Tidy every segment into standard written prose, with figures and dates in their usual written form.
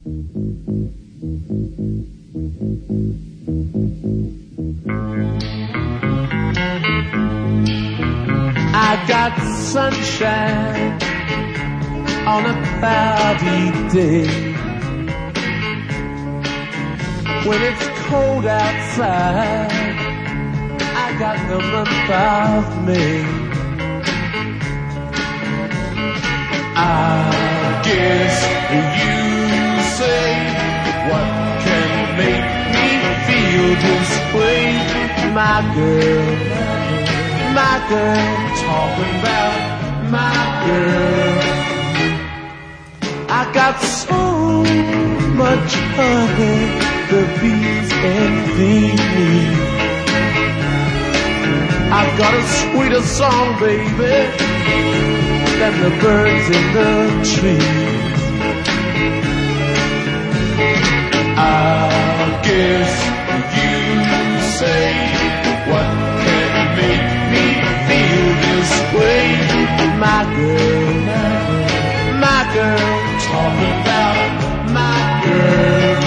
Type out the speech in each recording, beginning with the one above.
I got sunshine on a cloudy day. When it's cold outside, I got the month of May. I guess you say, what can make me feel this way? My girl, talking about my girl. I got so much honey, the bees envy me. I've got a sweeter song, baby, than the birds in the trees. I guess you say, what can make me feel this way? My girl, talking about my girl.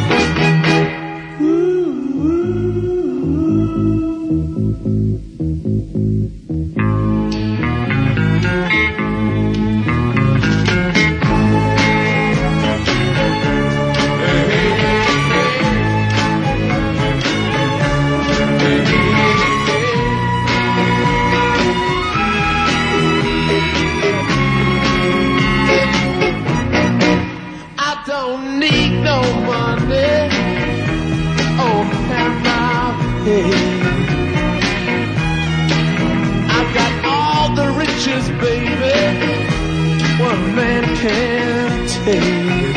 I've got all the riches, baby, one man can't take.